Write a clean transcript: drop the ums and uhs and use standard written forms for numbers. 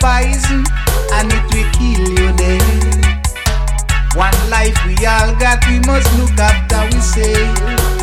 poison and it will kill you dead. One life we all got, we must look after we say.